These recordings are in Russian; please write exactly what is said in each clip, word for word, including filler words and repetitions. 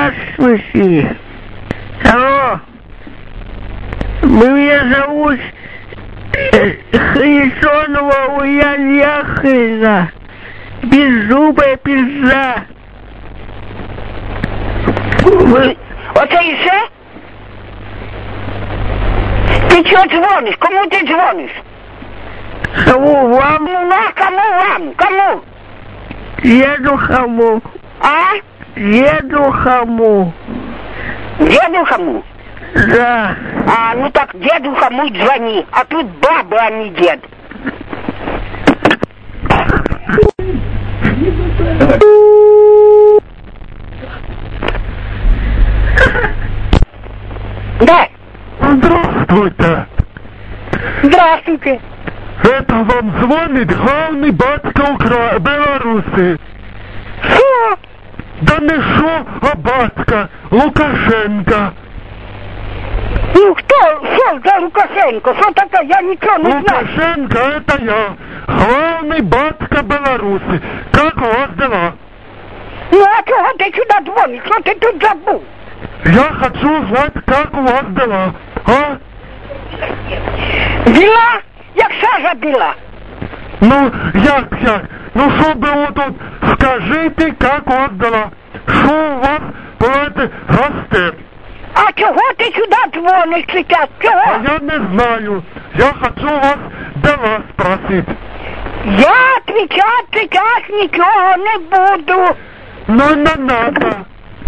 Здравствуйте. Алло. Меня зовут Хрисонова Уян Яхина. Беззубая пизда. Вы... Оце і все? Ти чого дзвониш? Кому ти дзвониш? Кому вам? Ну, кому вам? Кому? Деду Хаму. А? Деду Хаму. Деду Хаму? Да. А, ну так деду Хаму звони. А тут баба, а не дед. Да. Здравствуйте. Здравствуйте. Это вам звонит главный батько Укра... Беларуси. Что? Да не шо, а батька Лукашенко. Ну кто? Что за Лукашенко? Что такое? Я ничего не знаю. Лукашенко, это я. Главный батька Беларуси. Как у вас дела? Ну а чего ты сюда звонишь? Что ты тут забыл? Я хочу узнать, как у вас дела. А? Дела? Як сажа біла. Ну, як, як? Ну, що було тут? Скажіть, як у вас дела? Що у вас, понимаете, росте? А чого ти сюди дзвониш сейчас? Чого? А я не знаю. Я хочу вас дела спросить. Я отвечать сейчас нічого не буду. Ну, не надо.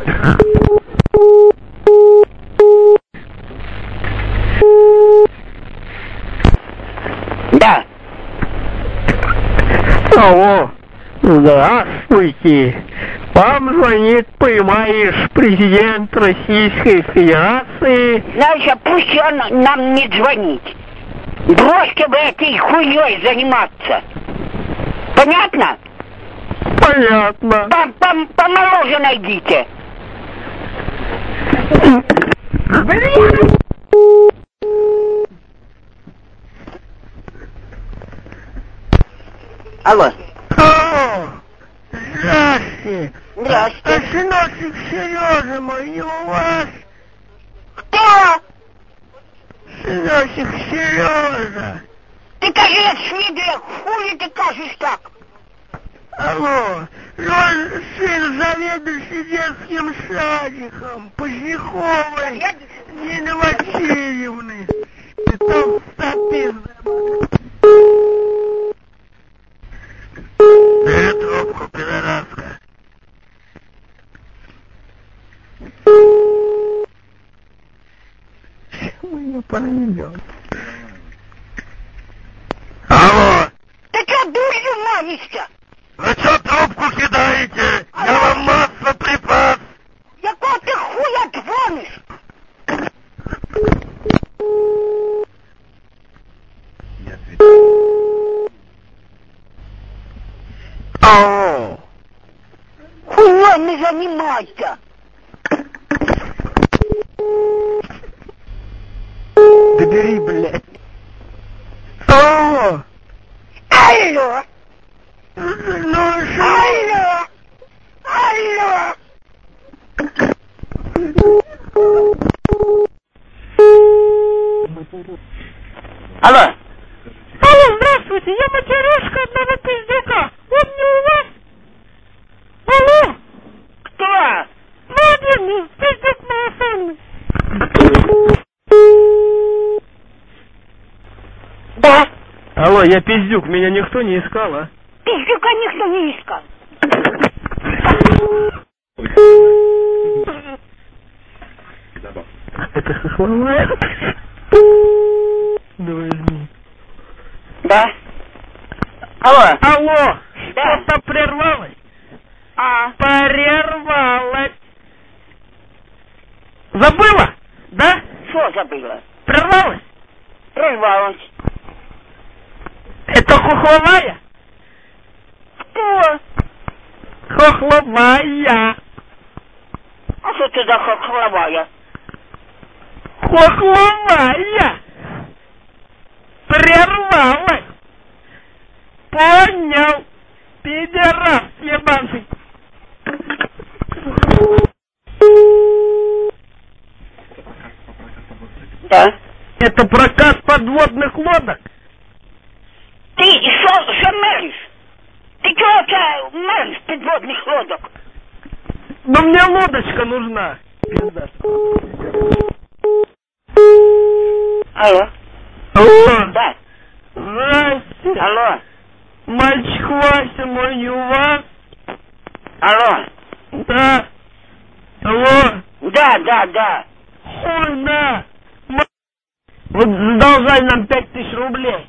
Да. Алло. Здравствуйте. Вам звонит, понимаешь, президент Российской Федерации. Знаешь, пусть он нам не звонит. Бросьте вы этой хуйней заниматься. Понятно? Понятно. Пом -пом Помоложе найдите. Блин. Алло. О, здрасте. Здрасте. А сыночек Сережа мой не у вас? Кто? Сыночек Сережа. Ты кажи, Свидрик, хули ты кажешь так? Алло, он сын заведующий детским садиком Поздняковой Нины Васильевны. И там стопизм. Бери трубку, пидораска. Мы не поймем. Алло! Ты что, дурью манишься? Вы что трубку кидаете? Я вам масса припас. Якого ты хуя звонишь? Алло! Хуйней не занимайся. Да бери, блядь. Алло! Алло! Ну что? Алло! Алло! Алло! Алло, здравствуйте, я материшка одного пиздюка. Он не у вас? Алло! Кто? Владимир, пиздюк малосольный. Да. Алло, я пиздюк, меня никто не искал, а? Пиздюка никто не искал. Это хохловая? Давай возьми. Да. Алло. Алло! Да. Что-то прервалось? А. Прервалось. Забыла? Да? Что забыла? Прервалось? Прервалась. Это хохловая? Кто? Хохловая. А что ты за хохловая? Хохловая. Прервалась. Понял. Пидорас ебаный. Да. Это прокат подводных лодок? Ты что, что меришь? Ты чего меришь подводных лодок? Да мне лодочка нужна. Пизда. Алло. Алло. Да. Здрасте. Алло. Мальчик Вася мой не у вас? Алло. Да. Алло. Да, да, да. Ой, да. М- Вот задолжай нам пять тысяч рублей.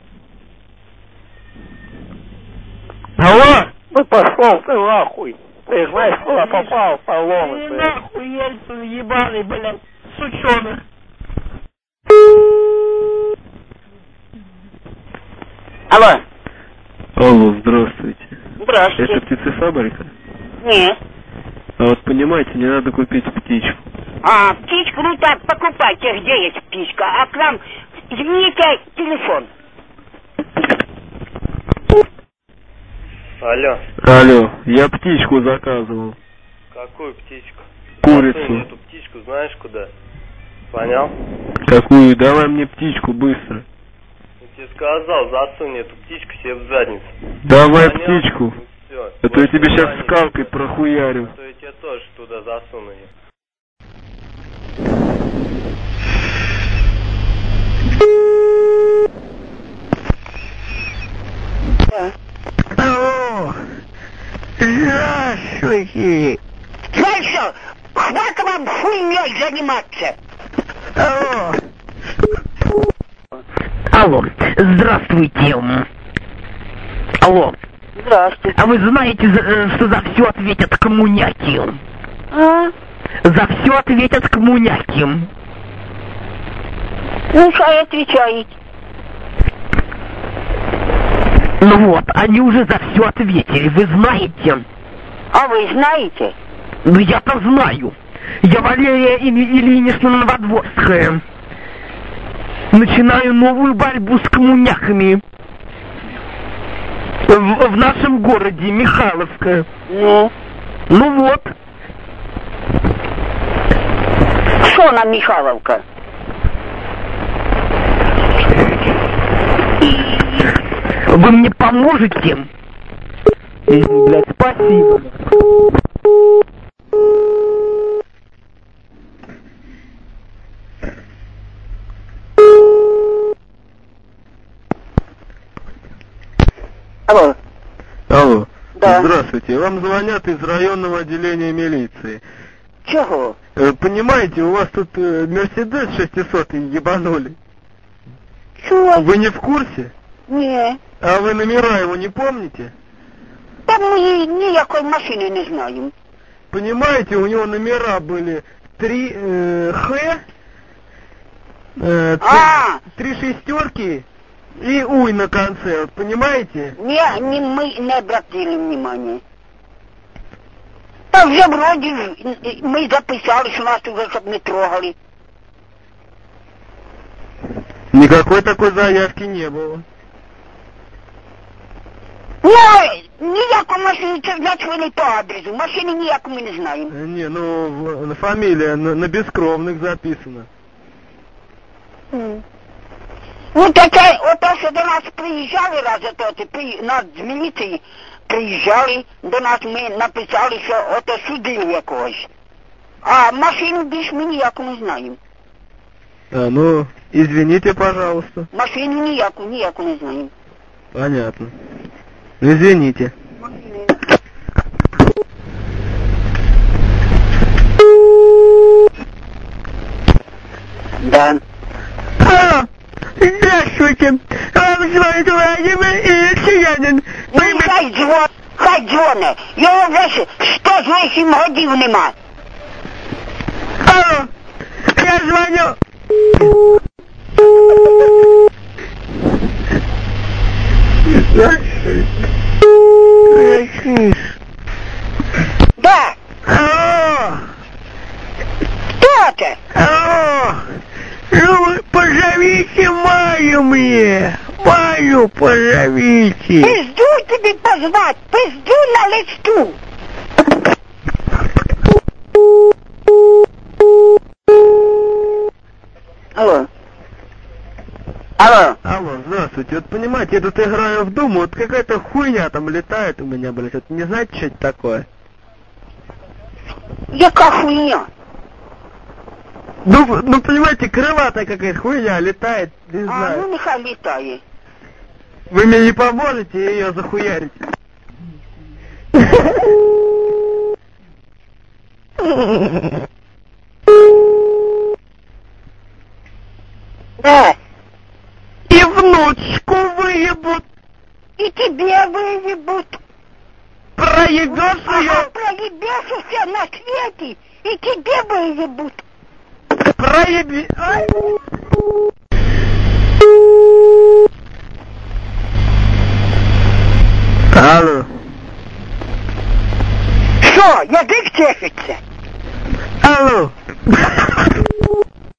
Алло. Ну пошел ты нахуй. Ты знаешь, куда попал, Ты поломы. нахуй Ельцин ебаный, блядь, сучонок. Алло. Алло, здравствуйте. Здравствуйте. Это птицефабрика? Нет. А вот понимаете, мне надо купить птичку. А, птичку, ну так, покупайте, где есть птичка. А к нам, извините, телефон. Алло. Алло, я птичку заказывал. Какую птичку? Курицу. Засунь эту птичку знаешь куда? Понял? Какую? Давай мне птичку быстро. Я тебе сказал, засунь эту птичку себе в задницу. Давай Понял? птичку. Ну все. А то я тебе сейчас скалкой прохуярю. А то я тебе тоже туда засуну ее. Да. Алло, здравствуйте. Знаешь что, хватит вам хуйней заниматься. Алло. Алло, здравствуйте. Алло, Здравствуйте. а вы знаете, за- э, что за все ответят коммуняки? А? За все ответят коммуняки. Ну, что отвечаете? Ну вот, они уже за все ответили, вы знаете? А вы знаете? Ну я-то знаю. Я Валерия Или- Ильинична Новодворская. Начинаю новую борьбу с коммуняками. В, в нашем городе, Михайловская. Ну? Ну вот. Что нам Михайловка? Вы мне поможете? М, Блядь, спасибо. Алло. Алло. Да. Здравствуйте. Вам звонят из районного отделения милиции. Чего? Э, понимаете, у вас тут э, Мерседес шестисот ебанули. Чего? Вы не в курсе? Не. А вы номера его не помните? Там мы ніякої машини не знаємо. Понимаете, у него номера были три э, Х, э, три, А! три шестерки и уй на конце, вот понимаете? Ні, ні, ми не обратили внимания. Та вже вроді ж, ми записали, що нас уже щоб не трогали. Никакой такой заявки не было. Ну, ніяку машину, це значить ви не по адресу. Машини ніяку ми не знаємо. Э, Не, ну в- на фамилия на, на бескровных записана. М. Ну, таке, ото, що до нас приїжджали раз ото, при, нас з міліції приїжджали до нас, ми написали, що ото судили якогось. А машину більш ми ніяку не знаємо. А, ну, извините, пожалуйста. Машину ніяку, ніяку не знаємо. Понятно. Ну, извините. Да. Алло, здравствуйте. Вам звонит Владимир Ильичянин. Ну, хай дзвон, хай дзвоне. Його вже сто з вісім годів нема. Алло, я звоню. Да. Алло, Кто це? алло. Ну, вы позовите Маю мне. Маю позовите. Пизду тобі позвать, пизду на листу. Алло. Алло. Алло, здравствуйте. Вот понимаете, я тут играю в Думу, вот какая-то хуйня там летает у меня, блядь. Вот не знаете, что это такое? Яка хуйня? Ну, ну понимаете, крылатая какая-то хуйня летает, не А, знаю. ну нехай літає. Вы мне не поможете ее захуярить? Да. И внучку выебут. И тебе выебут. Проебешь Ага, ее? проебешься на свете, и тебе выебут. Проеби... Ай. Алло. Що, язик чешеться? Алло.